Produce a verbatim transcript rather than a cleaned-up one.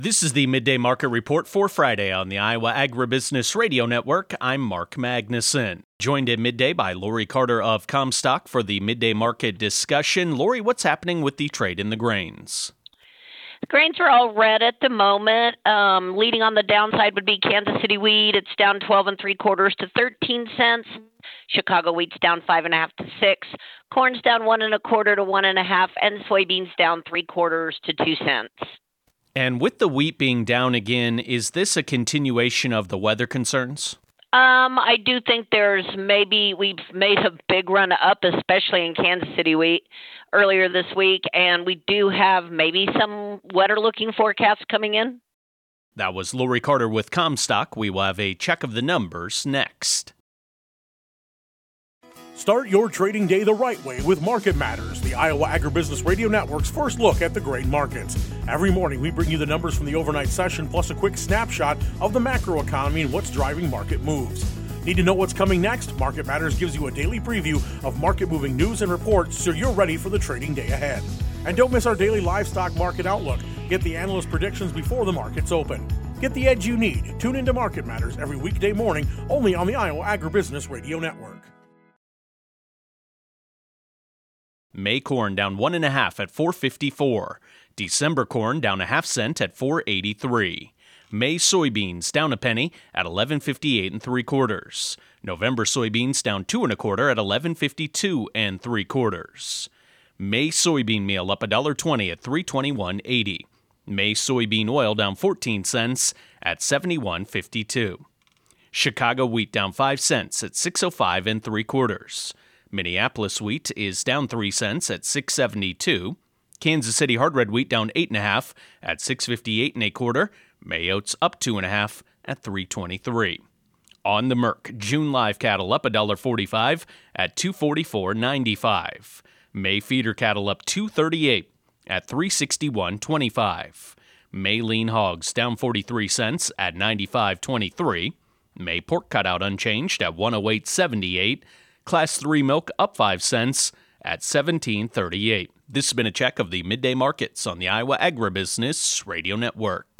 This is the Midday Market Report for Friday on the Iowa Agribusiness Radio Network. I'm Mark Magnuson. Joined at midday by Lori Carter of Comstock for the Midday Market discussion. Lori, what's happening with the trade in the grains? The grains are all red at the moment. Um, leading on the downside would be Kansas City wheat. It's down twelve and three quarters to thirteen cents. Chicago wheat's down five and a half to six. Corn's down one and a quarter to one and a half, and soybeans down three quarters to two cents. And with the wheat being down again, is this a continuation of the weather concerns? Um, I do think there's maybe we've made a big run up, especially in Kansas City wheat earlier this week, and we do have maybe some wetter looking forecasts coming in. That was Lori Carter with Comstock. We will have a check of the numbers next. Start your trading day the right way with Market Matters, the Iowa Agribusiness Radio Network's first look at the grain markets. Every morning, we bring you the numbers from the overnight session, plus a quick snapshot of the macroeconomy and what's driving market moves. Need to know what's coming next? Market Matters gives you a daily preview of market-moving news and reports so you're ready for the trading day ahead. And don't miss our daily livestock market outlook. Get the analyst predictions before the markets open. Get the edge you need. Tune into Market Matters every weekday morning, only on the Iowa Agribusiness Radio Network. May corn down one and a half at four fifty-four. December corn down a half cent at four eighty-three. May soybeans down a penny at eleven fifty-eight and three quarters. November soybeans down two and a quarter at eleven fifty-two and three quarters. May soybean meal up a dollar twenty at three twenty-one eighty. May soybean oil down fourteen cents at seventy-one fifty-two. Chicago wheat down five cents at six oh five and three quarters. Minneapolis wheat is down three cents at six seventy-two. Kansas City hard red wheat down eight and a half at six fifty-eight and a quarter. May oats up two and a half at three twenty-three. On the Merc, June live cattle up a dollar forty-five at two forty-four ninety-five. May feeder cattle up two thirty-eight at three sixty-one twenty-five. May lean hogs down forty-three cents at ninety-five twenty-three. May pork cutout unchanged at one oh eight seventy-eight. Class three milk up five cents at seventeen thirty-eight. This has been a check of the midday markets on the Iowa Agribusiness Radio Network.